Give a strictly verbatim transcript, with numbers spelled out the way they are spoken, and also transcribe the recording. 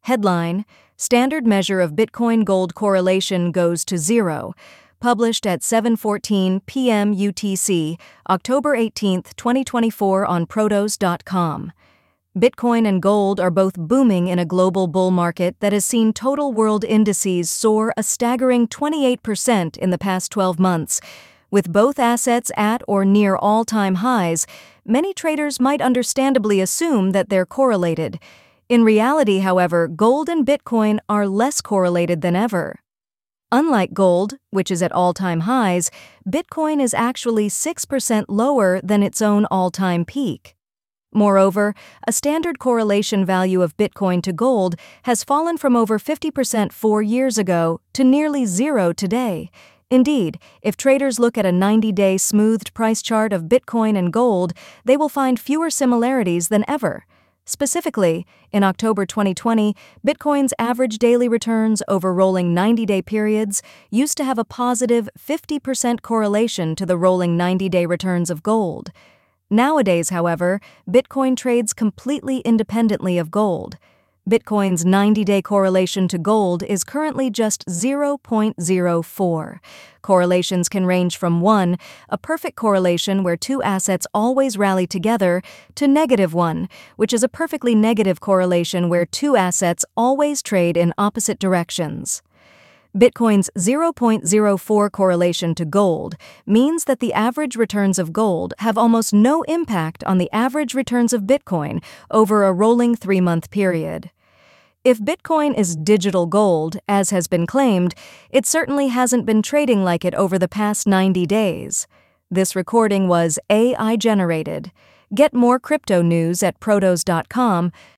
Headline: Standard measure of Bitcoin-gold correlation goes to zero. Published at seven fourteen p m U T C, October eighteenth, twenty twenty-four on protos dot com. Bitcoin and gold are both booming in a global bull market that has seen total world indices soar a staggering twenty-eight percent in the past twelve months. With both assets at or near all-time highs, many traders might understandably assume that they're correlated. In reality, however, gold and Bitcoin are less correlated than ever. Unlike gold, which is at all-time highs, Bitcoin is actually six percent lower than its own all-time peak. Moreover, a standard correlation value of Bitcoin to gold has fallen from over fifty percent four years ago to nearly zero today. Indeed, if traders look at a ninety-day smoothed price chart of Bitcoin and gold, they will find fewer similarities than ever. Specifically, in October twenty twenty, Bitcoin's average daily returns over rolling ninety-day periods used to have a positive fifty percent correlation to the rolling ninety-day returns of gold. Nowadays, however, Bitcoin trades completely independently of gold. Bitcoin's ninety-day correlation to gold is currently just zero point zero four. Correlations can range from one, a perfect correlation where two assets always rally together, to negative one, which is a perfectly negative correlation where two assets always trade in opposite directions. Bitcoin's zero point zero four correlation to gold means that the average returns of gold have almost no impact on the average returns of Bitcoin over a rolling three-month period. If Bitcoin is digital gold, as has been claimed, it certainly hasn't been trading like it over the past ninety days. This recording was A I generated. Get more crypto news at protos dot com.